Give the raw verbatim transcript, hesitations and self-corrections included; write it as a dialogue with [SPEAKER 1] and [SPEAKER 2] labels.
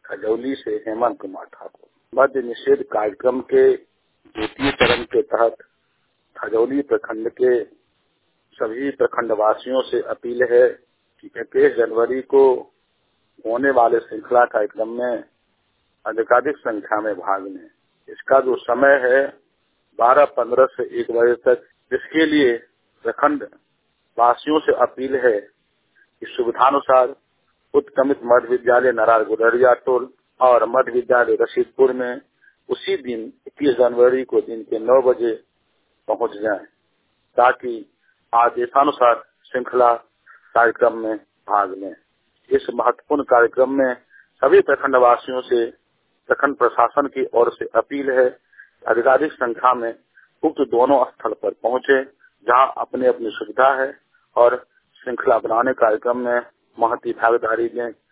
[SPEAKER 1] खजौली से हेमंत कुमार ठाकुर। मद्य निषेध कार्यक्रम के द्वितीय चरण के तहत खजौली प्रखंड के सभी प्रखंड वासियों से अपील है कि इक्कीस जनवरी को होने वाले श्रृंखला कार्यक्रम में अधिकाधिक संख्या में भाग लें। इसका जो समय है बारह पंद्रह से एक बजे तक, इसके लिए प्रखंड वासियों से अपील है कि सुविधानुसार उत्क्रमित मध्य विद्यालय नरार गुडरिया टोल और मध्य विद्यालय रशीदपुर में उसी दिन इक्कीस जनवरी को दिन के नौ बजे पहुंच जाएं, ताकि आदेशानुसार श्रृंखला कार्यक्रम में भाग लें। इस महत्वपूर्ण कार्यक्रम में सभी प्रखंड वासियों से प्रखंड प्रशासन की ओर से अपील है, अधिकाधिक संख्या में उक्त दोनों स्थल पर पहुंचे, जहां अपनी अपनी सुविधा है, और श्रृंखला बनाने कार्यक्रम में महती भागीदारी दें।